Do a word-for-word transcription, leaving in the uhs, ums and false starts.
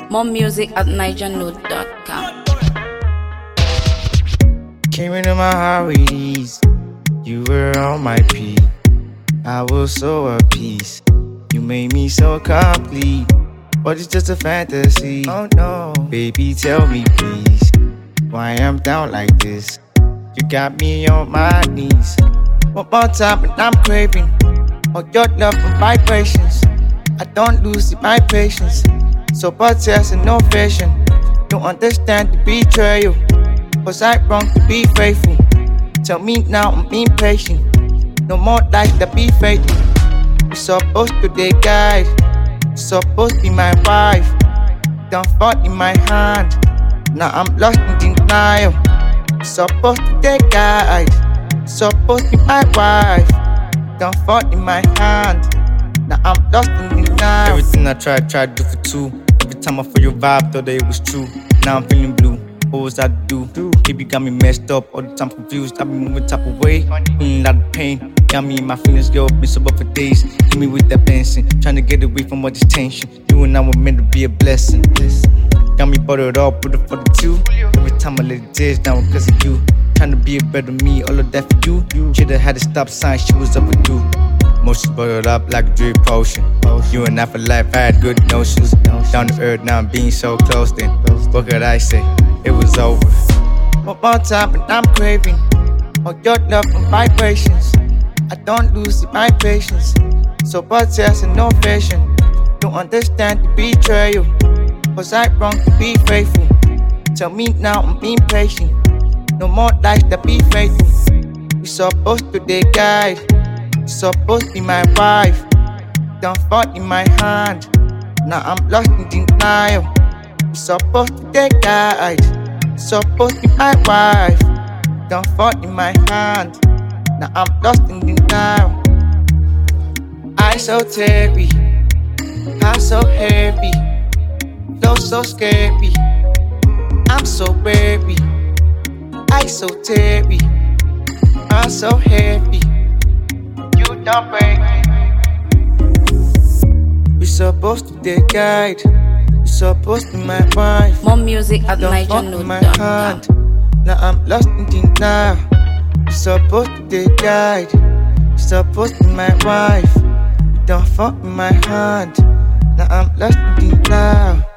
More music at niger note dot com. Came into my heart with ease. You were on my peak. I was so at peace. You made me so complete. But it's just a fantasy. Oh no. Baby, tell me please, why I'm down like this? You got me on my knees. One more time and I'm craving all your love and vibrations. I don't lose my patience. So protest and no fashion. Don't understand the betrayal. Was I wrong to be faithful? Tell me now I'm impatient. No more lies that be faithful. You're supposed to be guide. You're supposed to be my wife. Don't fall in my hand. Now I'm lost in denial. You're supposed to be guide. You're supposed to be my wife. Don't fall in my hand. Now I'm lost in denial. Everything I tried, tried to do for two. Every time I feel your vibe, thought that it was true. Now I'm feeling blue. What was I to do? Baby got me messed up, all the time confused. I be moving type of way, feeling a lot of pain. Got me in my feelings, yo, been sober for days. Hit me with that benson, trying to get away from all this tension. You and I were meant to be a blessing. Got me buttered up, put it for the two. Every time I let it tears down because of you. Trying to be a better me, all of that for you. Should've had a stop sign, she was overdue. Emotions bottled up like a drip potion. You and I for life, I had good notions. Down to earth, now I'm being so close then. What could I say? It was over. One more time and I'm craving all your love and vibrations. I don't lose my patience. So protest and no fashion. Don't understand the betrayal. Was I wrong to be faithful? Tell me now I'm impatient. No more lies that be faithful. You're supposed to be guide. You're supposed to be my wife. Don't fall in my hand. Now I'm lost in denial. You're supposed to be guide. You're supposed to be my wife. Don't fall in my hand. Now I'm lost in denial. I so terry, I so heavy, flow so scary. I'm so weary. I so terry, I'm so heavy. You don't break me. We're supposed to be guide. You're supposed to be my wife. More music at Don't niger fall in note my dot hand. com. Now I'm lost in denial. You're supposed to be guide. You're supposed to be my wife. Don't fall in my hand. Now I'm lost in denial.